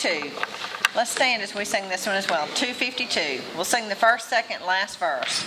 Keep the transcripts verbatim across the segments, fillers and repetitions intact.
fifty-two. Let's stand as we sing this one as well. two fifty-two. We'll sing the first, second, last verse.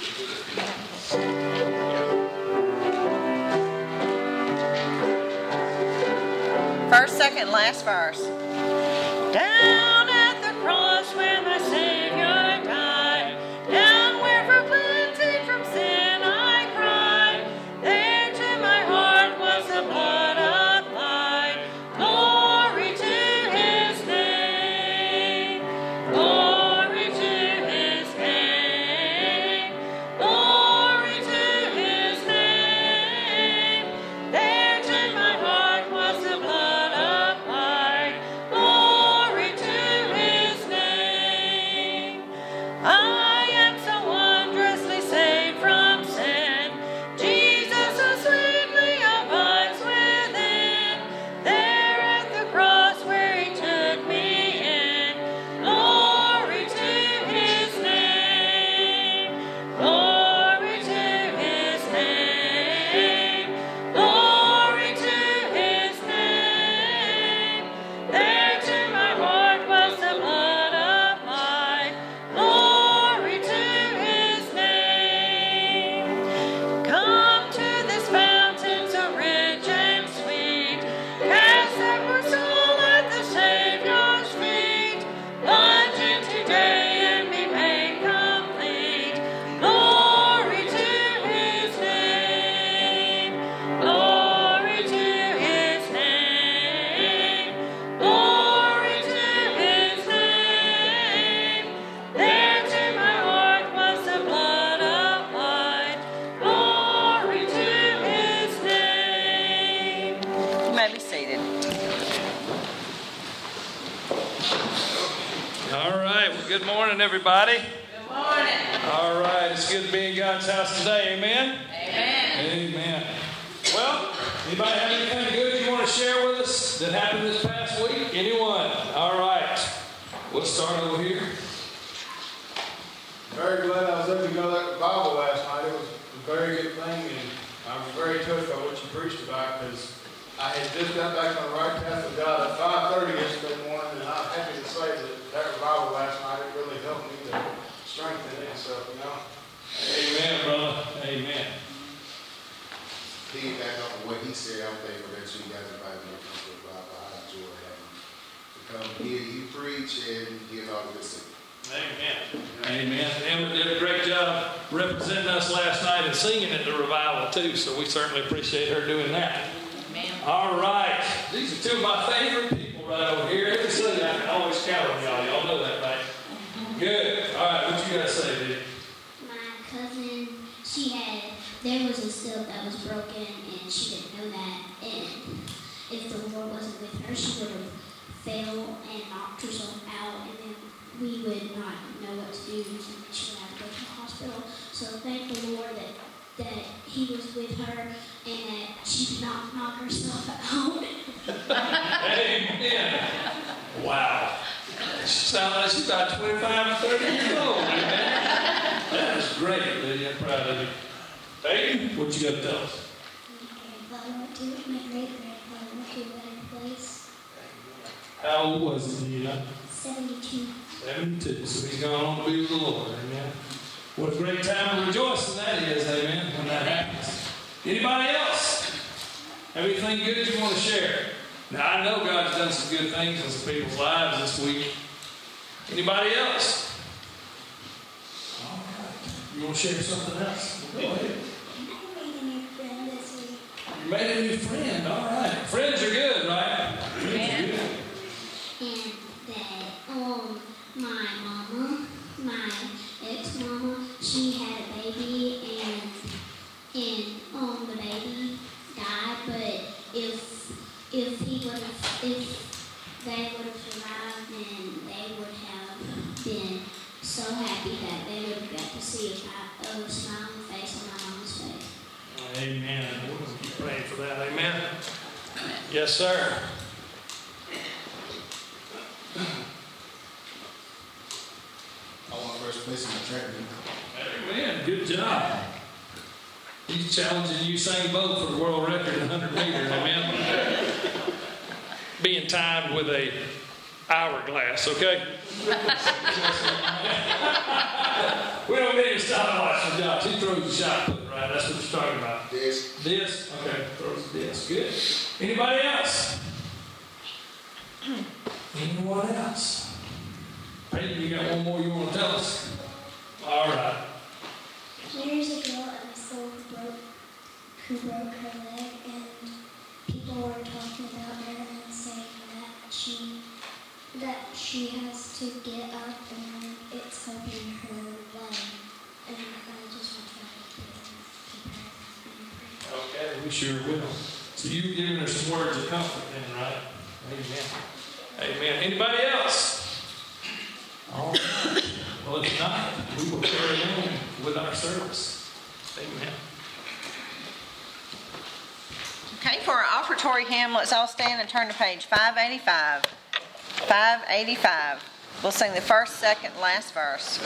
First, second, last verse. Down at the cross where my Savior died, down where for cleansing from sin I cried, there to my heart was the blood applied. Glory to His name, glory to His name, glory to His name. There to my heart was the blood applied. Glory to His name. I am so wondrously saved from sin. Jesus so sweetly abides within. There at the cross where He took me in. Glory to His name. Glory to His name. Glory to His name. There to my heart was the blood applied. Glory to His name. Come to this fountain so rich and sweet. Cast that poor soul at the Savior's feet. Plunge in today and be made complete. Glory to His name. Glory to His name. Glory to His name. There to my heart was the blood applied. Glory to His name. You may be seated. All right. Well, good morning, everybody. Good morning. All right. It's good to be in God's house today. Amen? Amen. Amen. Well, anybody have anything good you want to share with us that happened this past week? Anyone? All right. We'll start over here. Very glad I was able to go to that Bible last night. It was a very good thing, and I was very touched by what you preached about, because I had just got back on the right path with God at five thirty yesterday morning, and I'm happy to say that that revival last night, it really helped me to strengthen it and stuff, you know. Amen, brother. Amen. Piggyback off of what he said, I'm thankful that you guys invited me to come to the Bible. I enjoy having to come hear you preach and hear all the good stuff. Amen. Amen. Emma did a great job representing us last night and singing at the revival, too, so we certainly appreciate her doing that. Amen. All right. These are two of my favorite people right over here. Every Sunday I can always count on y'all. Y'all know that, right? Good. All right. What you got to say, dude? My cousin, she had, there was a silk that was broken, and she didn't know that. And if the Lord wasn't with her, she would have fell and knocked herself out, and then we would not know what to do, and she would have to go to the hospital. So thank the Lord that, that He was with her, and that she did not knock herself out. Amen. Wow. She sounds like she's about twenty-five or thirty years old, man. That is great, lady. I'm proud of you. Hey, what you got to tell us? My grandfather went to, my great-grandfather went to a better place. How old was he? Do you know? seventy-two. seventy-two. So he's gone on to be with the Lord. Amen. What a great time of rejoicing that is, amen, when that happens. Anybody else? Have anything good you want to share? Now, I know God's done some good things in some people's lives this week. Anybody else? All right. You want to share something else? Go ahead. I made a new friend this week. You made a new friend. All right. Friends are good, right? Friends are good. And that um my mama, my ex-mama, she had a baby, and and um the baby died, but if if he would have if they would have survived, then they would have been so happy that they would have got to see a, a smiling face on my mama's face. Amen. We're going to keep praying for that. Amen. Yes, sir. I want first place in the track meet. Amen. Good job. He's challenging Usain Bolt for the world record in one hundred meters. Amen. Being timed with a hourglass, okay? We don't need a stopwatch for Josh. He throws the shot put right. That's what you're talking about. This, This? Okay, throws this. Good. Anybody else? Anyone else? Peyton, you got one more you want to tell us? All right. There's a girl at my school who broke, who broke her leg, and people were talking about her and saying that she that she has to get up and it's helping her leg. And I just want to keep her. Okay, we sure will. So you've given her some words of comfort then, right? Amen. Amen. Anybody else? All right. Well, if not, we will carry on with our service. Amen. Okay, for our offertory hymn, let's all stand and turn to page five eighty-five. five eighty-five. We'll sing the first, second, last verse.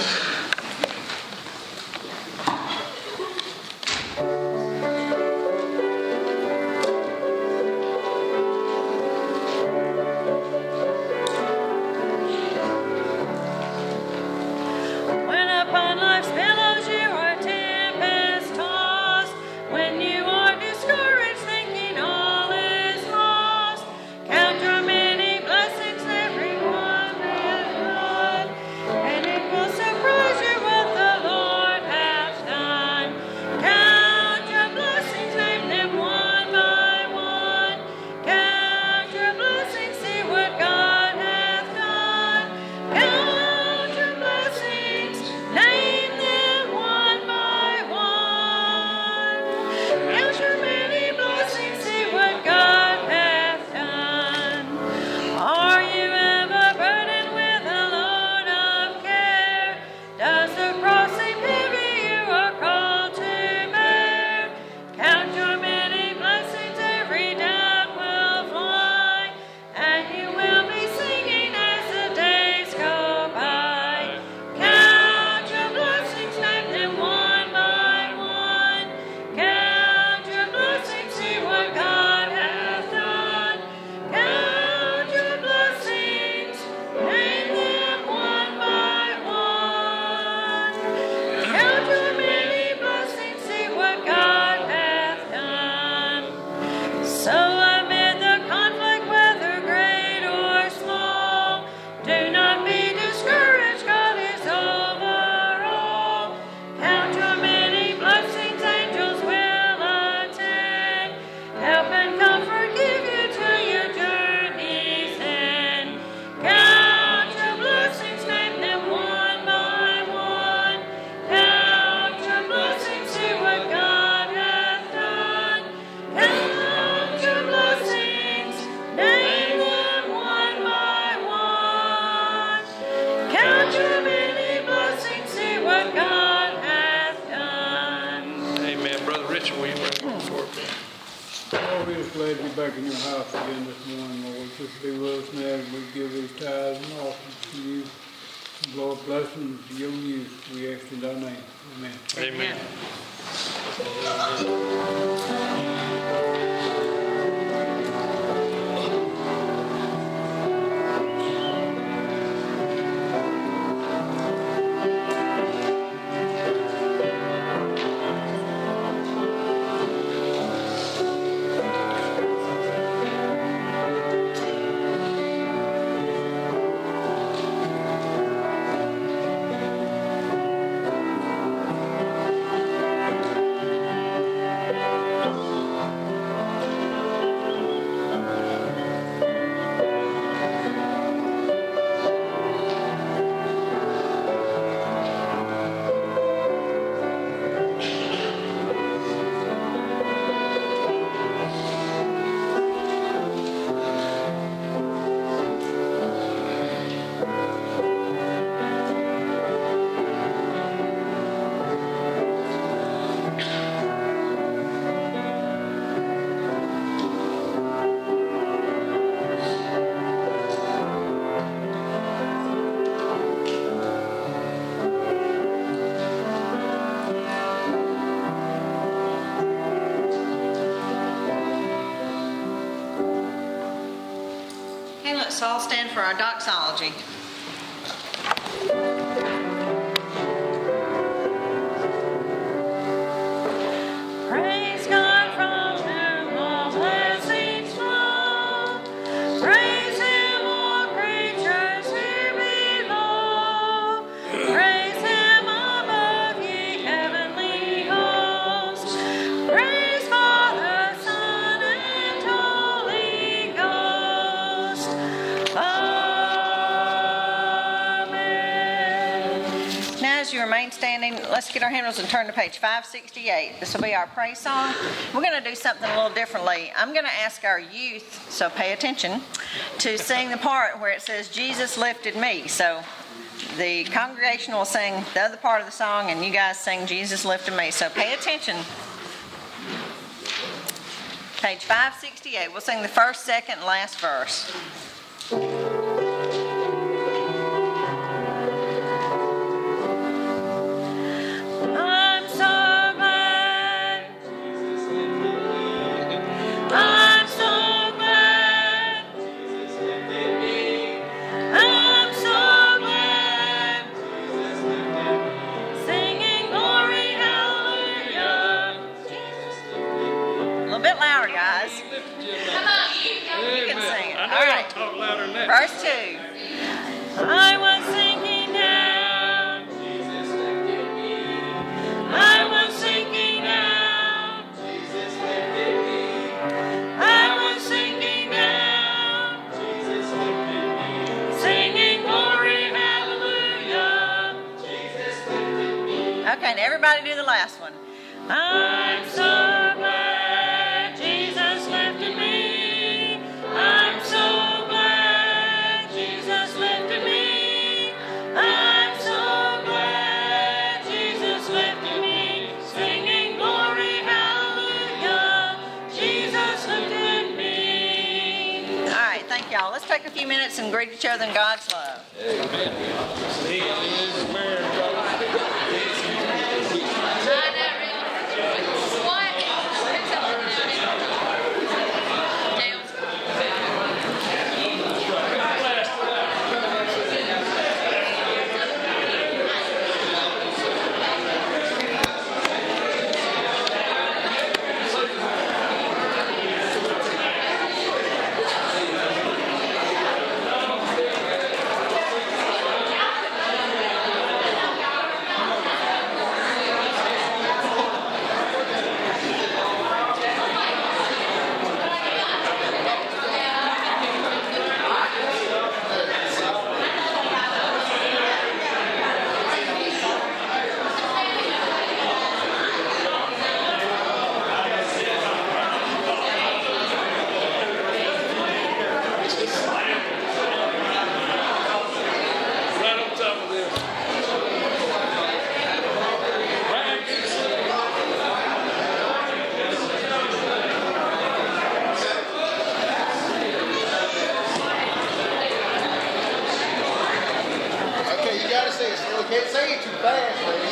Glad to be back in your house again this morning, Lord. Just be with us now as we give these tithes and offerings to you. Lord, blessings to your use. We ask in thy name. Amen. Amen. Let's all stand for our doxology. Praise God from whom all blessings flow. Praise Him, all creatures here below. Praise Him above, ye heavenly hosts. Praise Father, Son, and Holy Ghost. Amen. Now, as you remain standing, let's get our hymnals and turn to page five sixty-eight. This will be our praise song. We're going to do something a little differently. I'm going to ask our youth, so pay attention, to sing the part where it says, Jesus lifted me. So the congregation will sing the other part of the song, and you guys sing Jesus lifted me. So pay attention. Page five sixty-eight. We'll sing the first, second, and last verse. I'm so glad. I'm so glad. I'm so glad. Singing glory, hallelujah. A little bit louder, guys. Come on, you can sing it. I know All y'all right. talk louder than that. Verse two. I was sinking down. I was sinking down. I was sinking down. Singing glory, hallelujah. Okay, now everybody do the last one. I'm so glad Jesus lifted me. I'm so glad Jesus lifted me. I'm so glad Jesus lifted me. Singing glory, hallelujah. Jesus lifted me. All right, thank y'all. Let's take a few minutes and greet each other in God's love. Right on top of this. Okay, you gotta say it slow. Can't say it too fast, lady.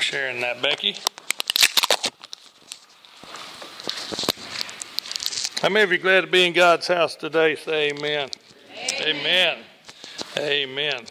sharing that, Becky. How many of you glad to be in God's house today? Say amen. Amen. Amen.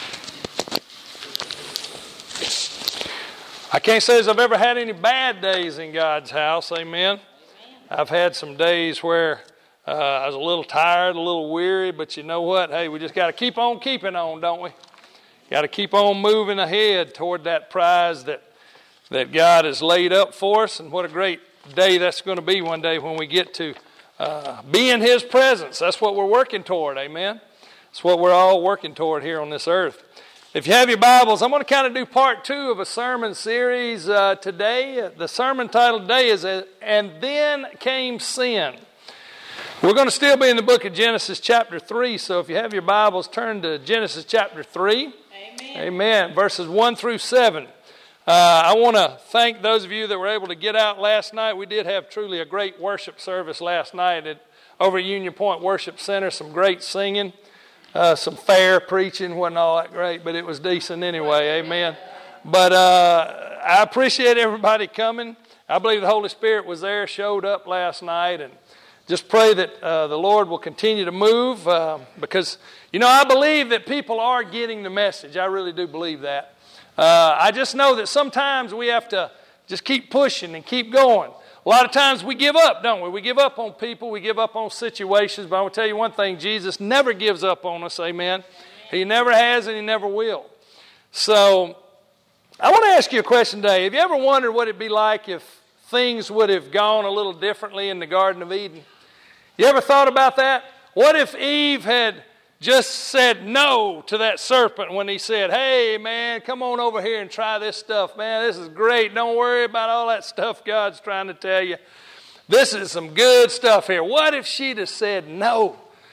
I can't say as I've ever had any bad days in God's house. Amen. I've had some days where uh, I was a little tired, a little weary, but you know what? Hey, we just got to keep on keeping on, don't we? Got to keep on moving ahead toward that prize that that God has laid up for us. And what a great day that's going to be one day when we get to uh, be in His presence. That's what we're working toward. Amen. That's what we're all working toward here on this earth. If you have your Bibles, I'm going to kind of do part two of a sermon series uh, today. The sermon title today is And Then Came Sin. We're going to still be in the book of Genesis chapter three, so if you have your Bibles, turn to Genesis chapter three. Amen. Amen. Verses one through seven. Uh, I want to thank those of you that were able to get out last night. We did have truly a great worship service last night at, over at Union Point Worship Center. Some great singing, uh, some fair preaching. Wasn't all that great, but it was decent anyway. Amen. But uh, I appreciate everybody coming. I believe the Holy Spirit was there, showed up last night, and just pray that uh, the Lord will continue to move uh, because, you know, I believe that people are getting the message. I really do believe that. Uh, I just know that sometimes we have to just keep pushing and keep going. A lot of times we give up, don't we? We give up on people. We give up on situations. But I will tell you one thing. Jesus never gives up on us. Amen. He never has and He never will. So I want to ask you a question today. Have you ever wondered what it'd be like if things would have gone a little differently in the Garden of Eden? You ever thought about that? What if Eve had just said no to that serpent when he said, hey, man, come on over here and try this stuff. Man, this is great. Don't worry about all that stuff God's trying to tell you. This is some good stuff here. What if she'd have said no?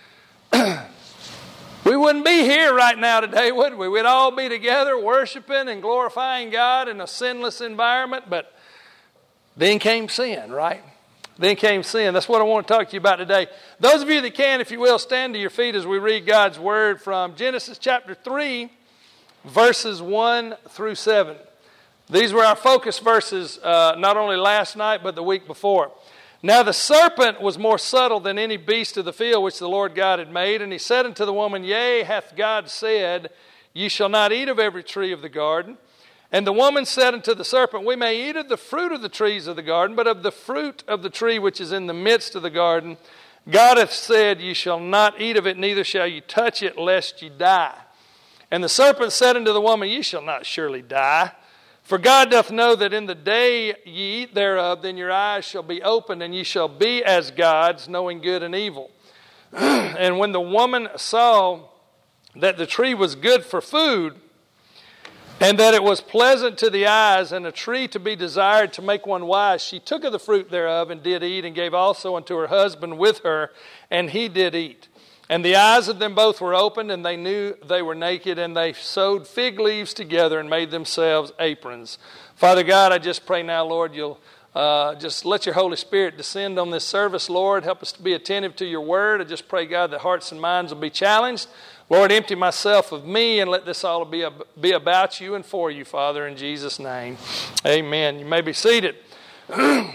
We wouldn't be here right now today, would we? We'd all be together worshiping and glorifying God in a sinless environment. But then came sin, right? Then came sin. That's what I want to talk to you about today. Those of you that can, if you will, stand to your feet as we read God's Word from Genesis chapter three, verses one through seven. These were our focus verses uh, not only last night, but the week before. Now the serpent was more subtle than any beast of the field which the Lord God had made. And he said unto the woman, Yea, hath God said, Ye shall not eat of every tree of the garden. And the woman said unto the serpent, We may eat of the fruit of the trees of the garden, but of the fruit of the tree which is in the midst of the garden, God hath said, Ye shall not eat of it, neither shall ye touch it, lest ye die. And the serpent said unto the woman, Ye shall not surely die. For God doth know that in the day ye eat thereof, then your eyes shall be opened, and ye shall be as gods, knowing good and evil. And when the woman saw that the tree was good for food, and that it was pleasant to the eyes, and a tree to be desired to make one wise, she took of the fruit thereof, and did eat, and gave also unto her husband with her, and he did eat. And the eyes of them both were opened, and they knew they were naked, and they sewed fig leaves together, and made themselves aprons. Father God, I just pray now, Lord, you'll uh, just let your Holy Spirit descend on this service, Lord. Help us to be attentive to your word. I just pray, God, that hearts and minds will be challenged. Lord, empty myself of me and let this all be, be about you and for you, Father, in Jesus' name. Amen. You may be seated. You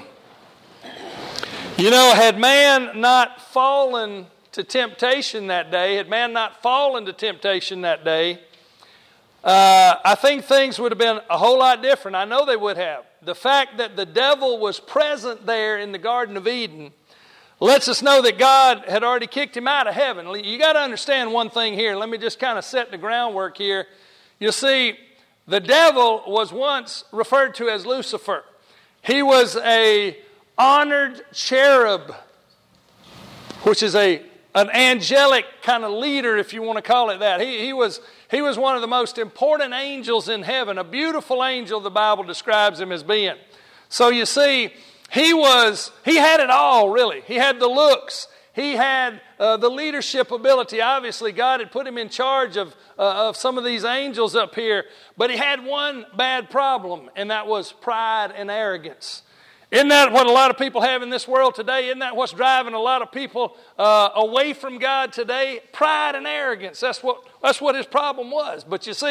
know, had man not fallen to temptation that day, had man not fallen to temptation that day, uh, I think things would have been a whole lot different. I know they would have. The fact that the devil was present there in the Garden of Eden lets us know that God had already kicked him out of heaven. You got to understand one thing here. Let me just kind of set the groundwork here. You see, the devil was once referred to as Lucifer. He was a honored cherub, which is a an angelic kind of leader, if you want to call it that. He, he was he was one of the most important angels in heaven, a beautiful angel the Bible describes him as being. So you see, He was, he had it all, really. He had the looks. He had uh, the leadership ability. Obviously, God had put him in charge of, uh, of some of these angels up here. But he had one bad problem, and that was pride and arrogance. Isn't that what a lot of people have in this world today? Isn't that what's driving a lot of people uh, away from God today? Pride and arrogance. That's what, that's what his problem was. But you see,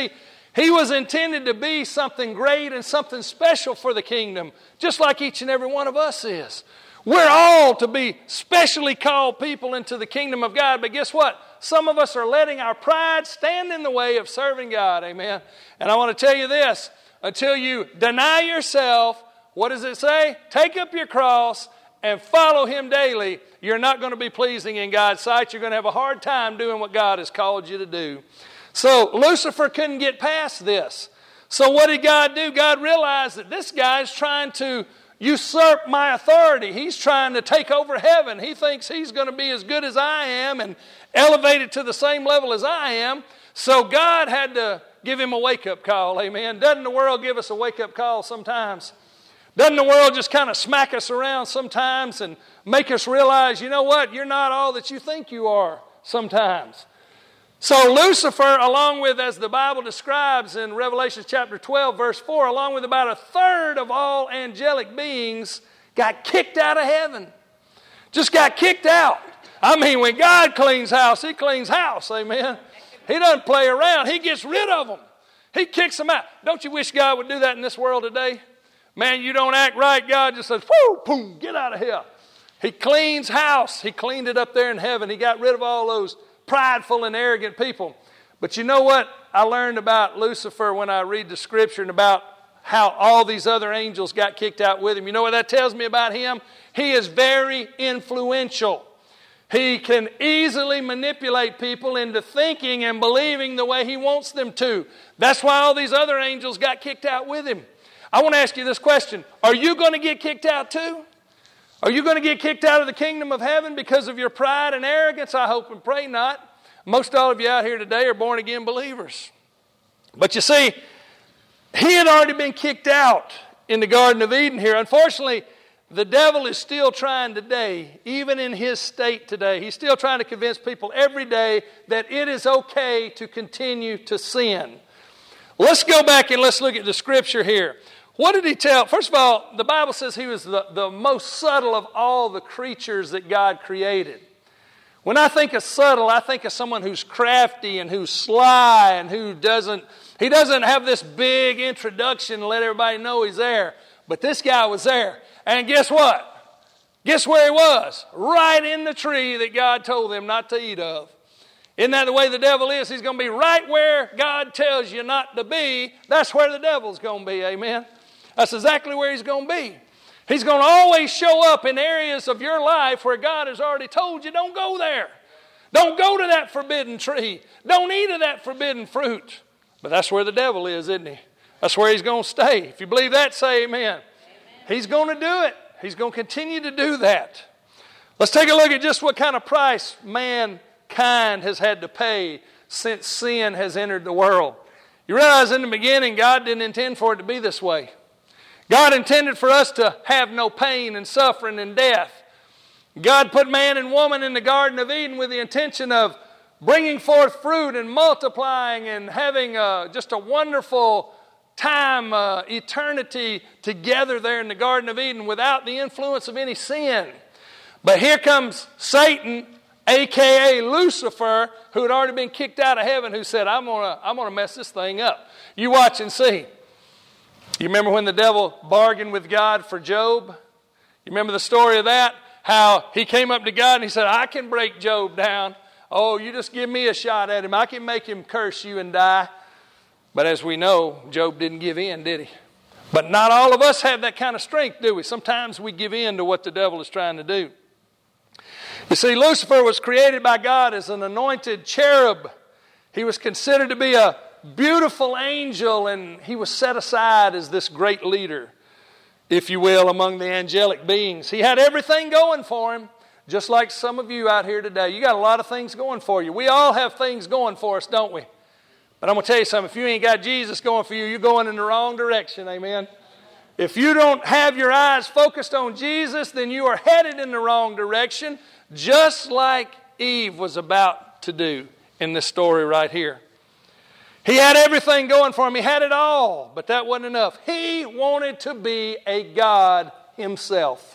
He was intended to be something great and something special for the kingdom, just like each and every one of us is. We're all to be specially called people into the kingdom of God. But guess what? Some of us are letting our pride stand in the way of serving God. Amen. And I want to tell you this. Until you deny yourself, what does it say? Take up your cross and follow Him daily. You're not going to be pleasing in God's sight. You're going to have a hard time doing what God has called you to do. So Lucifer couldn't get past this. So what did God do? God realized that this guy is trying to usurp my authority. He's trying to take over heaven. He thinks he's going to be as good as I am and elevate it to the same level as I am. So God had to give him a wake-up call. Amen. Doesn't the world give us a wake-up call sometimes? Doesn't the world just kind of smack us around sometimes and make us realize, you know what, you're not all that you think you are sometimes. So Lucifer, along with, as the Bible describes in Revelation chapter twelve, verse four, along with about a third of all angelic beings, got kicked out of heaven. Just got kicked out. I mean, when God cleans house, He cleans house, amen. He doesn't play around. He gets rid of them. He kicks them out. Don't you wish God would do that in this world today? Man, you don't act right, God just says, whoo, boom, get out of here. He cleans house. He cleaned it up there in heaven. He got rid of all those prideful and arrogant people. But you know what I learned about Lucifer when I read the Scripture and about how all these other angels got kicked out with him? You know what that tells me about him? He is very influential. He can easily manipulate people into thinking and believing the way he wants them to. That's why all these other angels got kicked out with him. I want to ask you this question. Are you going to get kicked out too? Are you going to get kicked out of the kingdom of heaven because of your pride and arrogance? I hope and pray not. Most all of you out here today are born-again believers. But you see, he had already been kicked out in the Garden of Eden here. Unfortunately, the devil is still trying today, even in his state today, he's still trying to convince people every day that it is okay to continue to sin. Let's go back and let's look at the Scripture here. What did he tell? First of all, the Bible says he was the, the most subtle of all the creatures that God created. When I think of subtle, I think of someone who's crafty and who's sly and who doesn't, he doesn't have this big introduction and let everybody know he's there. But this guy was there. And guess what? Guess where he was? Right in the tree that God told them not to eat of. Isn't that the way the devil is? He's going to be right where God tells you not to be. That's where the devil's going to be, amen? That's exactly where he's going to be. He's going to always show up in areas of your life where God has already told you, don't go there. Don't go to that forbidden tree. Don't eat of that forbidden fruit. But that's where the devil is, isn't he? That's where he's going to stay. If you believe that, say amen. Amen. He's going to do it. He's going to continue to do that. Let's take a look at just what kind of price mankind has had to pay since sin has entered the world. You realize in the beginning, God didn't intend for it to be this way. God intended for us to have no pain and suffering and death. God put man and woman in the Garden of Eden with the intention of bringing forth fruit and multiplying and having a, just a wonderful time, uh, eternity together there in the Garden of Eden without the influence of any sin. But here comes Satan, a k a. Lucifer, who had already been kicked out of heaven, who said, I'm going to I'm gonna mess this thing up. You watch and see. You remember when the devil bargained with God for Job? You remember the story of that? How he came up to God and he said, I can break Job down. Oh, you just give me a shot at him. I can make him curse you and die. But as we know, Job didn't give in, did he? But not all of us have that kind of strength, do we? Sometimes we give in to what the devil is trying to do. You see, Lucifer was created by God as an anointed cherub. He was considered to be a beautiful angel, and he was set aside as this great leader, if you will, among the angelic beings. He had everything going for him, just like some of you out here today. You got a lot of things going for you. We all have things going for us, don't we? But I'm going to tell you something. If you ain't got Jesus going for you, you're going in the wrong direction, amen? If you don't have your eyes focused on Jesus, then you are headed in the wrong direction, just like Eve was about to do in this story right here. He had everything going for him. He had it all, but that wasn't enough. He wanted to be a God himself.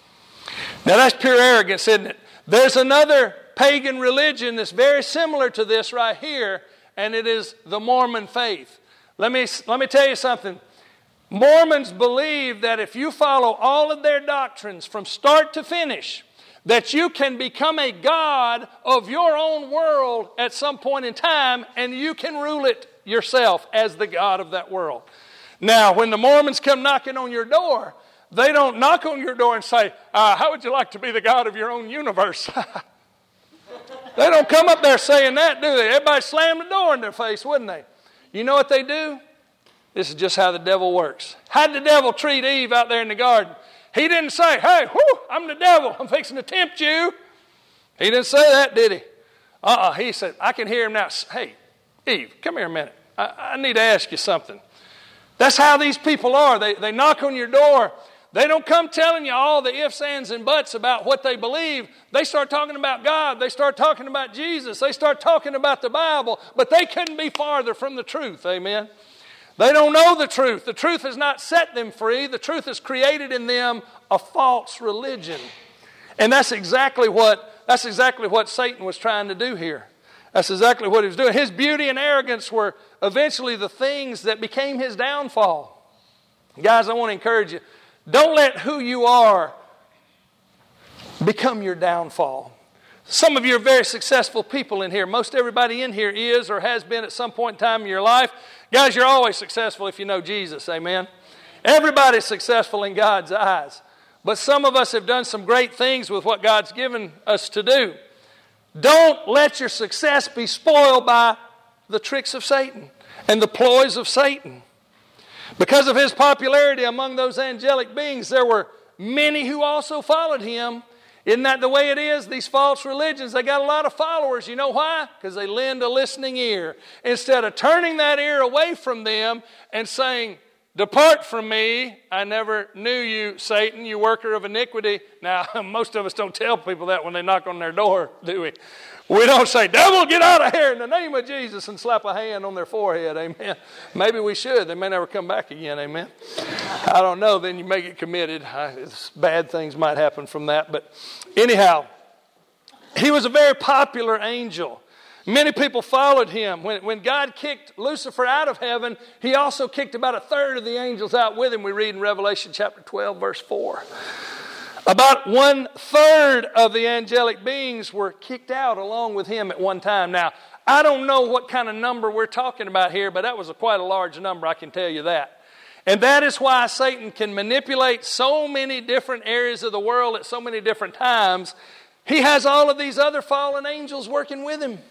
Now that's pure arrogance, isn't it? There's another pagan religion that's very similar to this right here, and it is the Mormon faith. Let me, let me tell you something. Mormons believe that if you follow all of their doctrines from start to finish, that you can become a god of your own world at some point in time, and you can rule it yourself as the god of that world. Now, when the Mormons come knocking on your door, they don't knock on your door and say, uh, how would you like to be the god of your own universe? They don't come up there saying that, do they? Everybody slam the door in their face, wouldn't they? You know what they do? This is just how the devil works. How did the devil treat Eve out there in the garden? He didn't say, hey, whoo, I'm the devil. I'm fixing to tempt you. He didn't say that, did he? Uh-uh. He said, I can hear him now. Hey, Eve, come here a minute. I, I need to ask you something. That's how these people are. They, they knock on your door. They don't come telling you all the ifs, ands, and buts about what they believe. They start talking about God. They start talking about Jesus. They start talking about the Bible. But they couldn't be farther from the truth. Amen. They don't know the truth. The truth has not set them free. The truth has created in them a false religion. And that's exactly what, that's exactly what Satan was trying to do here. That's exactly what he was doing. His beauty and arrogance were eventually the things that became his downfall. Guys, I want to encourage you. Don't let who you are become your downfall. Some of you are very successful people in here. Most everybody in here is or has been at some point in time in your life. Guys, you're always successful if you know Jesus. Amen. Everybody's successful in God's eyes. But some of us have done some great things with what God's given us to do. Don't let your success be spoiled by the tricks of Satan and the ploys of Satan. Because of his popularity among those angelic beings, there were many who also followed him. Isn't that the way it is? These false religions, they got a lot of followers. You know why? Because they lend a listening ear. Instead of turning that ear away from them and saying, depart from me, I never knew you, Satan, you worker of iniquity. Now, most of us don't tell people that when they knock on their door, do we? We don't say, devil, get out of here in the name of Jesus, and slap a hand on their forehead, amen. Maybe we should. They may never come back again, amen. I don't know, then you may get committed. Bad things might happen from that. But anyhow, he was a very popular angel. Many people followed him. When, when God kicked Lucifer out of heaven, he also kicked about a third of the angels out with him. We read in Revelation chapter twelve, verse four. About one third of the angelic beings were kicked out along with him at one time. Now, I don't know what kind of number we're talking about here, but that was a quite a large number, I can tell you that. And that is why Satan can manipulate so many different areas of the world at so many different times. He has all of these other fallen angels working with him.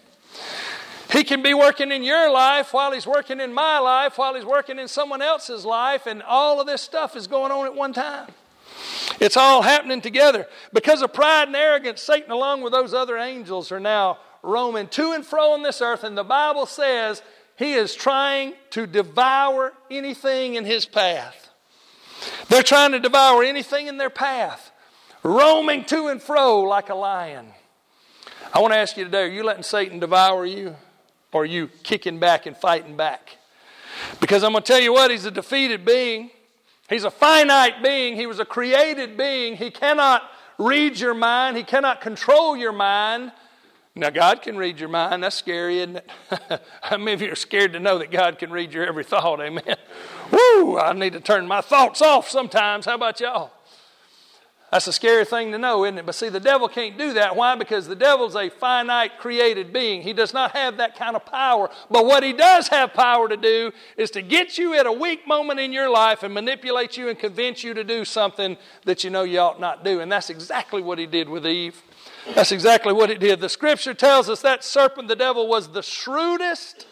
He can be working in your life while he's working in my life, while he's working in someone else's life, and all of this stuff is going on at one time. It's all happening together. Because of pride and arrogance, Satan, along with those other angels, are now roaming to and fro on this earth. And the Bible says he is trying to devour anything in his path. They're trying to devour anything in their path, roaming to and fro like a lion. I want to ask you today, are you letting Satan devour you? Or are you kicking back and fighting back? Because I'm going to tell you what, he's a defeated being. He's a finite being. He was a created being. He cannot read your mind. He cannot control your mind. Now, God can read your mind. That's scary, isn't it? How many of you are scared to know that God can read your every thought? Amen. Woo! I need to turn my thoughts off sometimes. How about y'all? That's a scary thing to know, isn't it? But see, the devil can't do that. Why? Because the devil's a finite created being. He does not have that kind of power. But what he does have power to do is to get you at a weak moment in your life and manipulate you and convince you to do something that you know you ought not do. And that's exactly what he did with Eve. That's exactly what he did. The scripture tells us that serpent, the devil, was the shrewdest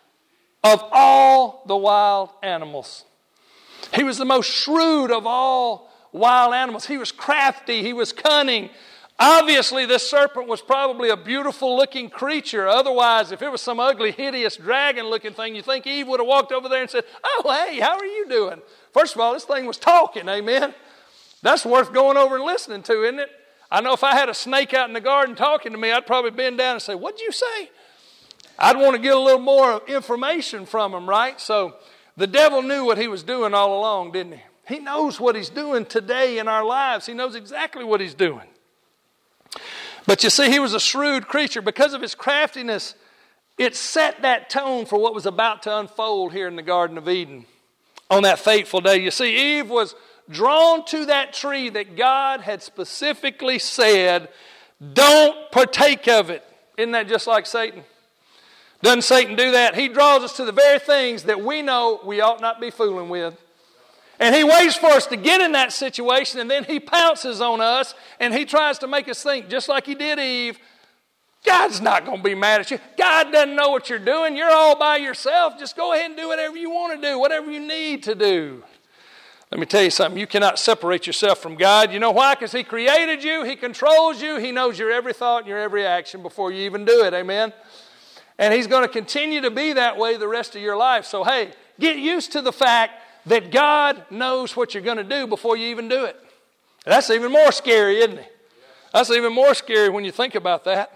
of all the wild animals. He was the most shrewd of all wild animals. He was crafty. He was cunning. Obviously, this serpent was probably a beautiful looking creature. Otherwise, if it was some ugly, hideous, dragon looking thing, you think Eve would have walked over there and said, oh, hey, how are you doing? First of all, this thing was talking, amen. That's worth going over and listening to, isn't it? I know if I had a snake out in the garden talking to me, I'd probably bend down and say, what'd you say? I'd want to get a little more information from him, right? So the devil knew what he was doing all along, didn't he? He knows what he's doing today in our lives. He knows exactly what he's doing. But you see, he was a shrewd creature. Because of his craftiness it set that tone for what was about to unfold here in the Garden of Eden on that fateful day. You see, Eve was drawn to that tree that God had specifically said, don't partake of it. Isn't that just like Satan? Doesn't Satan do that? He draws us to the very things that we know we ought not be fooling with. And he waits for us to get in that situation, and then he pounces on us, and he tries to make us think, just like he did Eve, God's not going to be mad at you. God doesn't know what you're doing. You're all by yourself. Just go ahead and do whatever you want to do, whatever you need to do. Let me tell you something. You cannot separate yourself from God. You know why? Because He created you. He controls you. He knows your every thought and your every action before you even do it. Amen? And He's going to continue to be that way the rest of your life. So, hey, get used to the fact that God knows what you're going to do before you even do it. That's even more scary, isn't it? That's even more scary when you think about that.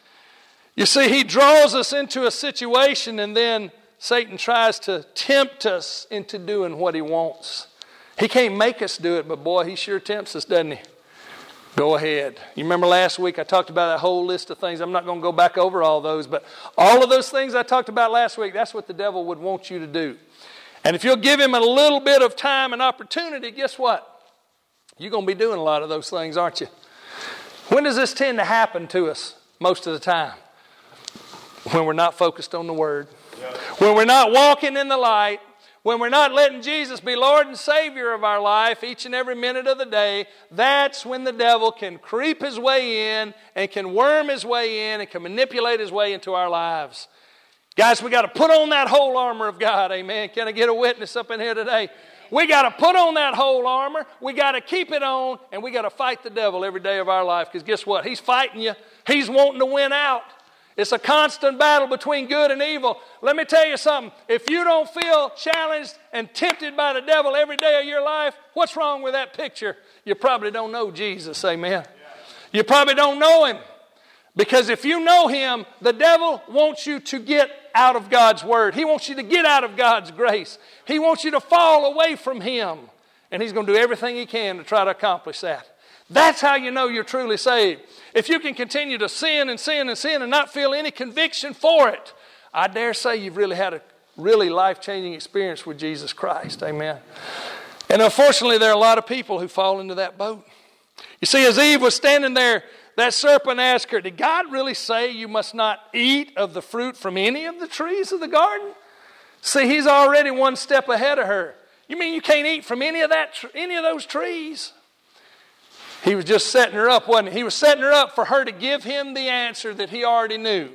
You see, He draws us into a situation, and then Satan tries to tempt us into doing what he wants. He can't make us do it, but boy, he sure tempts us, doesn't he? Go ahead. You remember last week I talked about that whole list of things. I'm not going to go back over all those, but all of those things I talked about last week, that's what the devil would want you to do. And if you'll give him a little bit of time and opportunity, guess what? You're going to be doing a lot of those things, aren't you? When does this tend to happen to us most of the time? When we're not focused on the Word. Yep. When we're not walking in the light. When we're not letting Jesus be Lord and Savior of our life each and every minute of the day, that's when the devil can creep his way in and can worm his way in and can manipulate his way into our lives. Guys, we got to put on that whole armor of God, amen. Can I get a witness up in here today? We got to put on that whole armor. We got to keep it on, and we got to fight the devil every day of our life, because guess what? He's fighting you. He's wanting to win out. It's a constant battle between good and evil. Let me tell you something. If you don't feel challenged and tempted by the devil every day of your life, what's wrong with that picture? You probably don't know Jesus, amen. You probably don't know Him. Because if you know Him, the devil wants you to get out of God's Word. He wants you to get out of God's grace. He wants you to fall away from Him. And he's going to do everything he can to try to accomplish that. That's how you know you're truly saved. If you can continue to sin and sin and sin and not feel any conviction for it, I dare say you've really had a really life-changing experience with Jesus Christ. Amen. And unfortunately, there are a lot of people who fall into that boat. You see, as Eve was standing there, that serpent asked her, did God really say you must not eat of the fruit from any of the trees of the garden? See, He's already one step ahead of her. You mean you can't eat from any of that, any of those trees? He was just setting her up, wasn't he? He was setting her up for her to give him the answer that he already knew.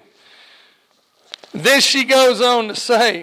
Then she goes on to say,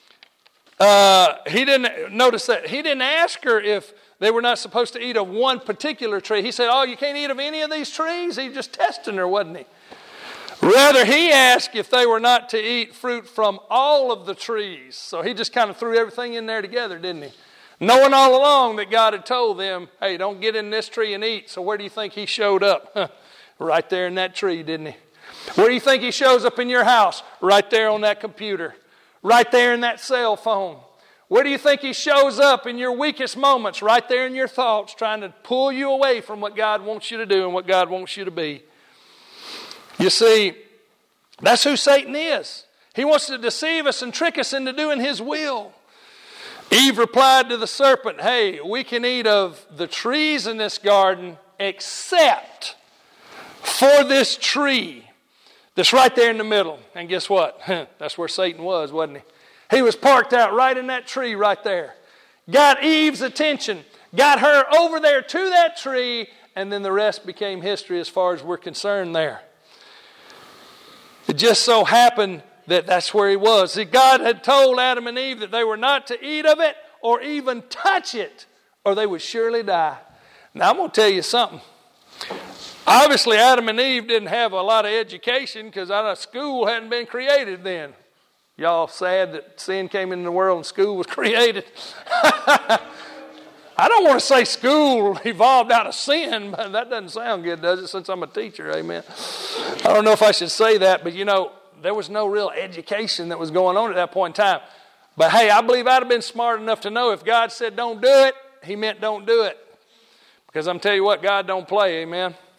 uh, he didn't, notice that, he didn't ask her if they were not supposed to eat of one particular tree. He said, oh, you can't eat of any of these trees? He was just testing her, wasn't he? Rather, he asked if they were not to eat fruit from all of the trees. So he just kind of threw everything in there together, didn't he? Knowing all along that God had told them, hey, don't get in this tree and eat. So where do you think he showed up? Right there in that tree, didn't he? Where do you think he shows up in your house? Right there on that computer. Right there in that cell phone. Where do you think he shows up in your weakest moments? Right there in your thoughts, trying to pull you away from what God wants you to do and what God wants you to be. You see, that's who Satan is. He wants to deceive us and trick us into doing his will. Eve replied to the serpent, hey, we can eat of the trees in this garden except for this tree that's right there in the middle. And guess what? That's where Satan was, wasn't he? He was parked out right in that tree right there. Got Eve's attention, got her over there to that tree, and then the rest became history as far as we're concerned there. It just so happened that that's where he was. See, God had told Adam and Eve that they were not to eat of it or even touch it, or they would surely die. Now, I'm going to tell you something. Obviously, Adam and Eve didn't have a lot of education because school hadn't been created then. Y'all sad that sin came into the world and school was created? I don't want to say school evolved out of sin, but that doesn't sound good, does it, since I'm a teacher, amen? I don't know if I should say that, but you know, there was no real education that was going on at that point in time. But hey, I believe I'd have been smart enough to know if God said don't do it, he meant don't do it. Because I'm telling you what, God don't play, amen?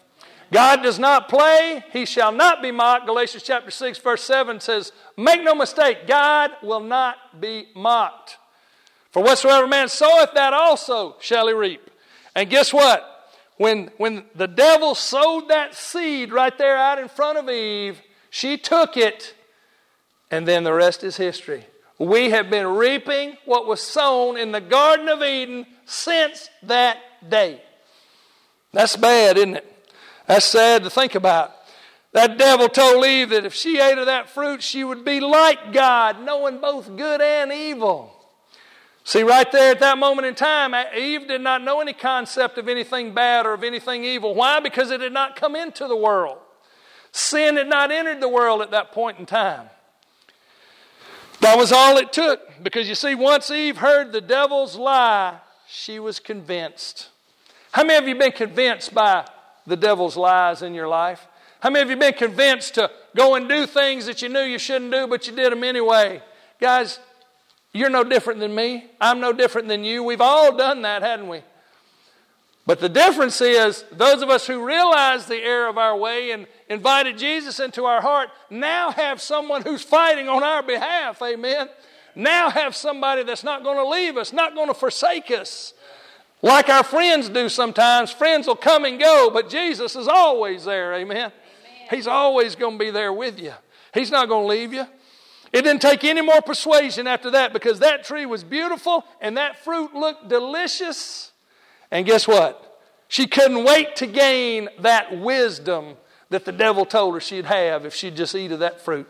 God does not play. He shall not be mocked. Galatians chapter six, verse seven says, make no mistake, God will not be mocked. For whatsoever man soweth, that also shall he reap. And guess what? When, when the devil sowed that seed right there out in front of Eve, she took it, and then the rest is history. We have been reaping what was sown in the Garden of Eden since that day. That's bad, isn't it? That's sad to think about. That devil told Eve that if she ate of that fruit, she would be like God, knowing both good and evil. See, right there at that moment in time, Eve did not know any concept of anything bad or of anything evil. Why? Because it had not come into the world. Sin had not entered the world at that point in time. That was all it took. Because you see, once Eve heard the devil's lie, she was convinced. How many of you been convinced by the devil's lies in your life? How many of you been convinced to go and do things that you knew you shouldn't do, but you did them anyway? Guys, you're no different than me. I'm no different than you. We've all done that, hadn't we? But the difference is, those of us who realized the error of our way and invited Jesus into our heart now have someone who's fighting on our behalf, amen? Now have somebody that's not going to leave us, not going to forsake us. Like our friends do sometimes. Friends will come and go, but Jesus is always there, amen? Amen. He's always going to be there with you. He's not going to leave you. It didn't take any more persuasion after that, because that tree was beautiful and that fruit looked delicious. And guess what? She couldn't wait to gain that wisdom that the devil told her she'd have if she'd just eat of that fruit.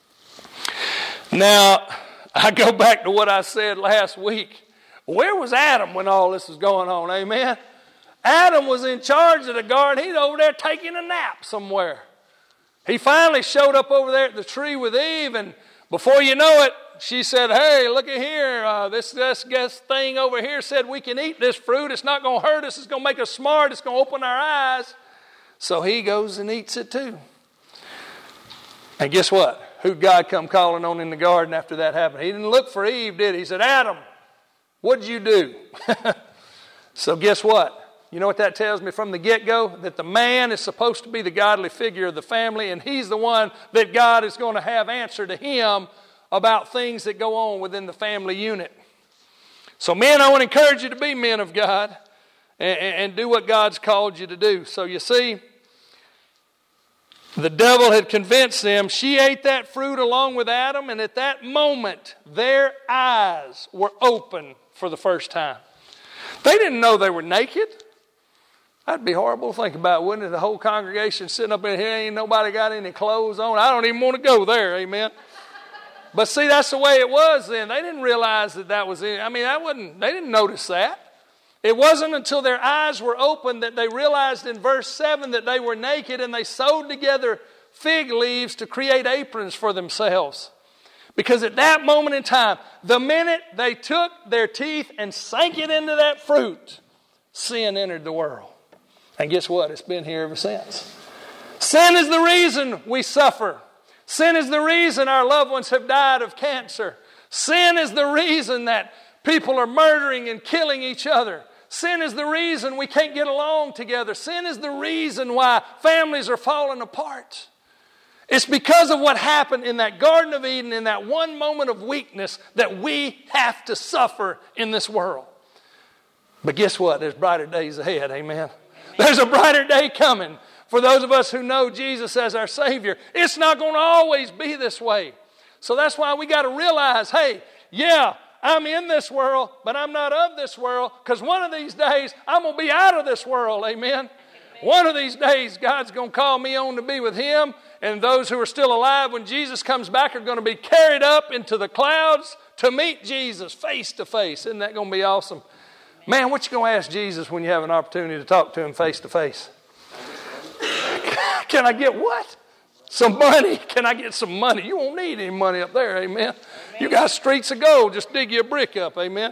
Now, I go back to what I said last week. Where was Adam when all this was going on? Amen? Adam was in charge of the garden. He's over there taking a nap somewhere. He finally showed up over there at the tree with Eve, and before you know it, she said, hey, look at here. Uh, this, this, this thing over here said we can eat this fruit. It's not going to hurt us. It's going to make us smart. It's going to open our eyes. So he goes and eats it too. And guess what? Who'd God come calling on in the garden after that happened? He didn't look for Eve, did he? He said, Adam, what'd you do? So guess what? You know what that tells me from the get-go? That the man is supposed to be the godly figure of the family, and he's the one that God is going to have answer to him about things that go on within the family unit. So men, I want to encourage you to be men of God and, and do what God's called you to do. So you see, the devil had convinced them. She ate that fruit along with Adam, and at that moment, their eyes were open for the first time. They didn't know they were naked. That'd be horrible to think about, wouldn't it? The whole congregation sitting up in here, ain't nobody got any clothes on. I don't even want to go there, amen. But see, that's the way it was then. They didn't realize that that was it. I mean, that wasn't, they didn't notice that. It wasn't until their eyes were opened that they realized in verse seven that they were naked, and they sewed together fig leaves to create aprons for themselves. Because at that moment in time, the minute they took their teeth and sank it into that fruit, sin entered the world. And guess what? It's been here ever since. Sin is the reason we suffer. Sin is the reason our loved ones have died of cancer. Sin is the reason that people are murdering and killing each other. Sin is the reason we can't get along together. Sin is the reason why families are falling apart. It's because of what happened in that Garden of Eden, in that one moment of weakness, that we have to suffer in this world. But guess what? There's brighter days ahead, amen? Amen. There's a brighter day coming. For those of us who know Jesus as our Savior, it's not going to always be this way. So that's why we got to realize, hey, yeah, I'm in this world, but I'm not of this world, because one of these days I'm going to be out of this world, amen? Amen. One of these days God's going to call me on to be with Him, and those who are still alive when Jesus comes back are going to be carried up into the clouds to meet Jesus face to face. Isn't that going to be awesome? Man, what you going to ask Jesus when you have an opportunity to talk to Him face to face? Can I get what? Some money. Can I get some money? You won't need any money up there, amen? Amen. You got streets of gold. Just dig you a brick up, amen?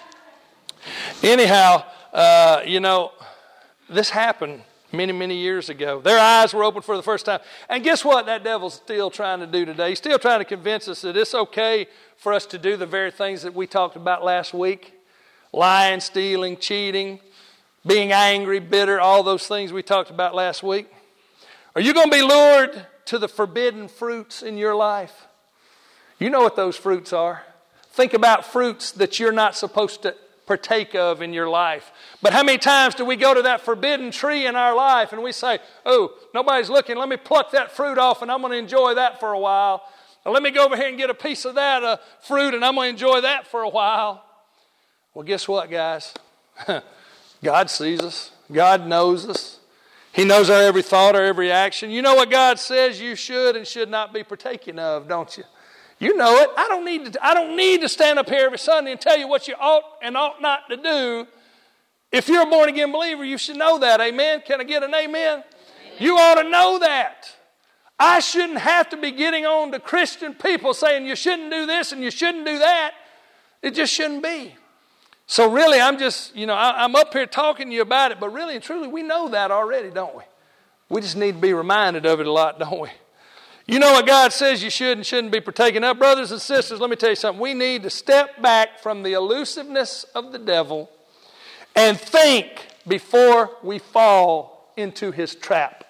Anyhow, uh, you know, this happened many, many years ago. Their eyes were opened for the first time. And guess what that devil's still trying to do today? He's still trying to convince us that it's okay for us to do the very things that we talked about last week. Lying, stealing, cheating, being angry, bitter, all those things we talked about last week. Are you going to be lured to the forbidden fruits in your life? You know what those fruits are. Think about fruits that you're not supposed to partake of in your life. But how many times do we go to that forbidden tree in our life and we say, oh, nobody's looking, let me pluck that fruit off and I'm going to enjoy that for a while. Or let me go over here and get a piece of that uh, fruit and I'm going to enjoy that for a while. Well, guess what, guys? God sees us. God knows us. He knows our every thought, our every action. You know what God says you should and should not be partaking of, don't you? You know it. I don't need to, I don't need to stand up here every Sunday and tell you what you ought and ought not to do. If you're a born-again believer, you should know that. Amen? Can I get an amen? Amen? You ought to know that. I shouldn't have to be getting on to Christian people saying you shouldn't do this and you shouldn't do that. It just shouldn't be. So really, I'm just, you know, I, I'm up here talking to you about it, but really and truly, we know that already, don't we? We just need to be reminded of it a lot, don't we? You know what God says you should and shouldn't be partaking of. Brothers and sisters, let me tell you something. We need to step back from the elusiveness of the devil and think before we fall into his trap.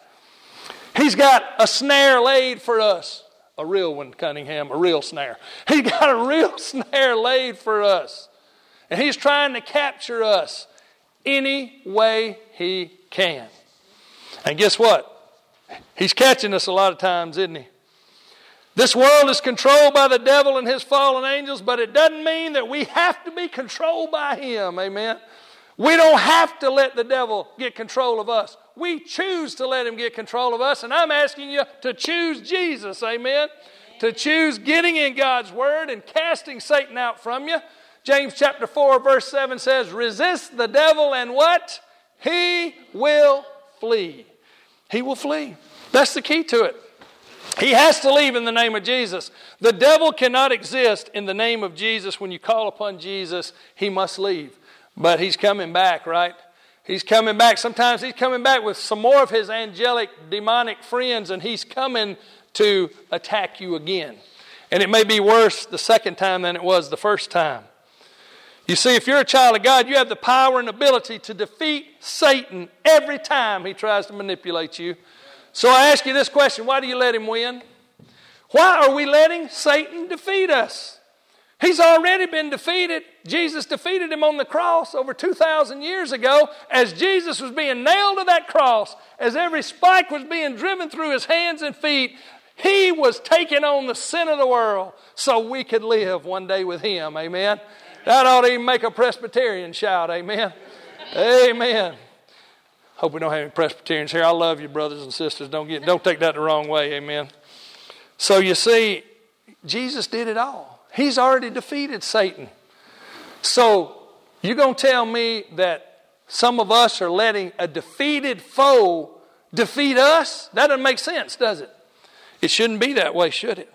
He's got a snare laid for us. A real one, Cunningham, a real snare. He's got a real snare laid for us. And he's trying to capture us any way he can. And guess what? He's catching us a lot of times, isn't he? This world is controlled by the devil and his fallen angels, but it doesn't mean that we have to be controlled by him. Amen. We don't have to let the devil get control of us. We choose to let him get control of us, and I'm asking you to choose Jesus. Amen. To choose getting in God's word and casting Satan out from you. James chapter four verse seven says, resist the devil and what? He will flee. He will flee. That's the key to it. He has to leave in the name of Jesus. The devil cannot exist in the name of Jesus. When you call upon Jesus, he must leave. But he's coming back, right? He's coming back. Sometimes he's coming back with some more of his angelic, demonic friends, and he's coming to attack you again. And it may be worse the second time than it was the first time. You see, if you're a child of God, you have the power and ability to defeat Satan every time he tries to manipulate you. So I ask you this question, why do you let him win? Why are we letting Satan defeat us? He's already been defeated. Jesus defeated him on the cross over two thousand years ago. As Jesus was being nailed to that cross, as every spike was being driven through his hands and feet, he was taking on the sin of the world so we could live one day with him. Amen. That ought to even make a Presbyterian shout, amen? Amen. Hope we don't have any Presbyterians here. I love you, brothers and sisters. Don't get, don't take that the wrong way, amen? So you see, Jesus did it all. He's already defeated Satan. So you're going to tell me that some of us are letting a defeated foe defeat us? That doesn't make sense, does it? It shouldn't be that way, should it?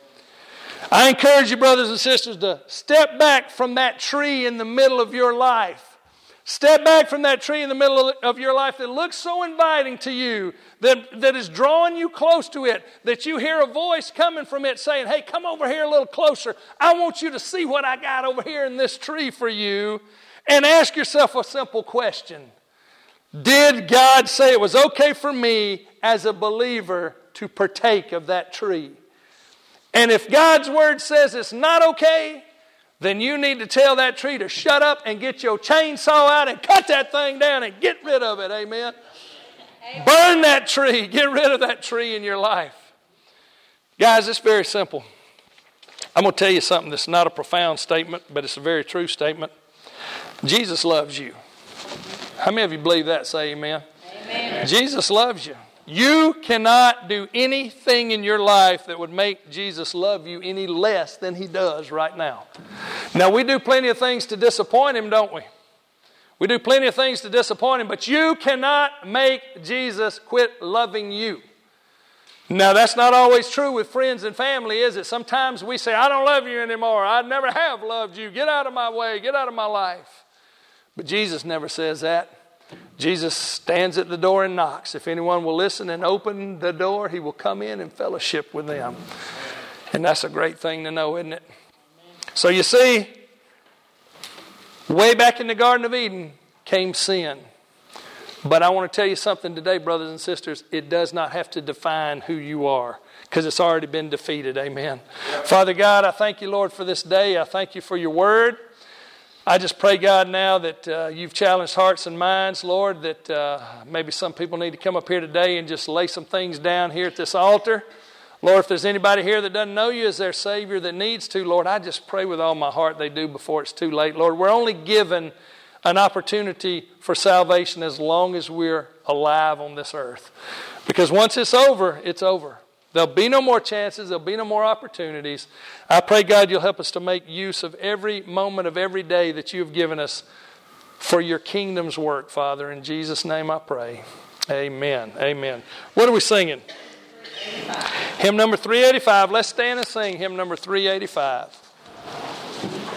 I encourage you, brothers and sisters, to step back from that tree in the middle of your life. Step back from that tree in the middle of your life that looks so inviting to you, that, that is drawing you close to it, that you hear a voice coming from it saying, hey, come over here a little closer. I want you to see what I got over here in this tree for you. And ask yourself a simple question. Did God say it was okay for me as a believer to partake of that tree? And if God's word says it's not okay, then you need to tell that tree to shut up and get your chainsaw out and cut that thing down and get rid of it. Amen. Amen. Burn that tree. Get rid of that tree in your life. Guys, it's very simple. I'm going to tell you something that's not a profound statement, but it's a very true statement. Jesus loves you. How many of you believe that? Say amen. Amen. Jesus loves you. You cannot do anything in your life that would make Jesus love you any less than he does right now. Now, we do plenty of things to disappoint him, don't we? We do plenty of things to disappoint him, but you cannot make Jesus quit loving you. Now, that's not always true with friends and family, is it? Sometimes we say, I don't love you anymore. I never have loved you. Get out of my way. Get out of my life. But Jesus never says that. Jesus stands at the door and knocks. If anyone will listen and open the door, he will come in and fellowship with them. And that's a great thing to know, isn't it? So you see, way back in the Garden of Eden came sin. But I want to tell you something today, brothers and sisters. It does not have to define who you are, because it's already been defeated. Amen. Father God, I thank you, Lord, for this day. I thank you for your word. I just pray, God, now that uh, you've challenged hearts and minds, Lord, that uh, maybe some people need to come up here today and just lay some things down here at this altar. Lord, if there's anybody here that doesn't know you as their Savior that needs to, Lord, I just pray with all my heart they do before it's too late. Lord, we're only given an opportunity for salvation as long as we're alive on this earth. Because once it's over, it's over. There'll be no more chances. There'll be no more opportunities. I pray, God, you'll help us to make use of every moment of every day that you've given us for your kingdom's work, Father. In Jesus' name I pray. Amen. Amen. What are we singing? Hymn number three eighty-five. Let's stand and sing hymn number three eighty-five.